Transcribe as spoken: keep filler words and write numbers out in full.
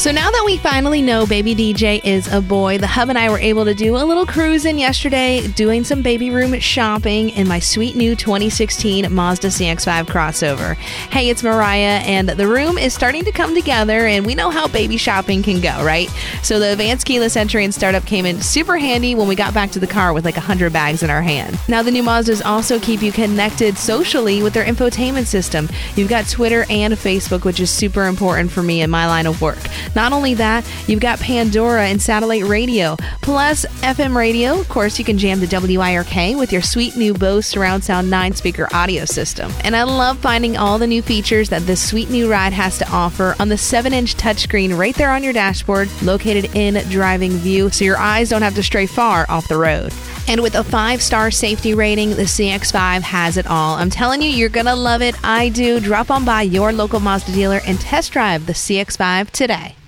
So now that we finally know Baby D J is a boy, the hub and I were able to do a little cruising yesterday, doing some baby room shopping in my sweet new twenty sixteen Mazda C X five crossover. Hey, it's Mariah, and the room is starting to come together, and we know how baby shopping can go, right? So the advanced keyless entry and startup came in super handy when we got back to the car with like one hundred bags in our hand. Now the new Mazdas also keep you connected socially with their infotainment system. You've got Twitter and Facebook, which is super important for me in my line of work. Not only that, you've got Pandora and satellite radio, plus F M radio. Of course, you can jam to W I R K with your sweet new Bose surround sound nine speaker audio system. And I love finding all the new features that this sweet new ride has to offer on the seven inch touchscreen right there on your dashboard, located in driving view, so your eyes don't have to stray far off the road. And with a five star safety rating, the C X five has it all. I'm telling you, you're going to love it. I do. Drop on by your local Mazda dealer and test drive the C X five today.